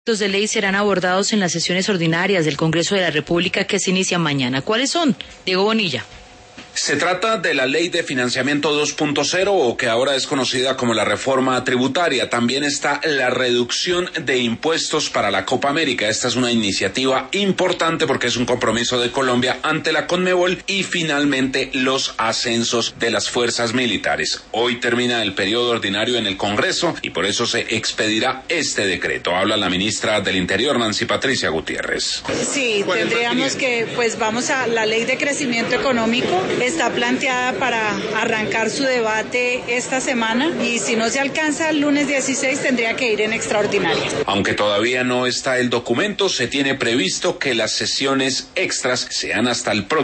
Los de ley serán abordados en las sesiones ordinarias del Congreso de la República que se inician mañana. ¿Cuáles son? Diego Bonilla. Se trata de la Ley de Financiamiento 2.0 o que ahora es conocida como la reforma tributaria. También está la reducción de impuestos para la Copa América. Esta es una iniciativa importante porque es un compromiso de Colombia ante la Conmebol y finalmente los ascensos de las fuerzas militares. Hoy termina el periodo ordinario en el Congreso y por eso se expedirá este decreto. Habla la ministra del Interior, Nancy Patricia Gutiérrez. Sí, tendríamos que, vamos a la Ley de Crecimiento Económico. Está planteada para arrancar su debate esta semana y si no se alcanza el lunes 16 tendría que ir en extraordinaria. Aunque todavía no está el documento, se tiene previsto que las sesiones extras sean hasta el próximo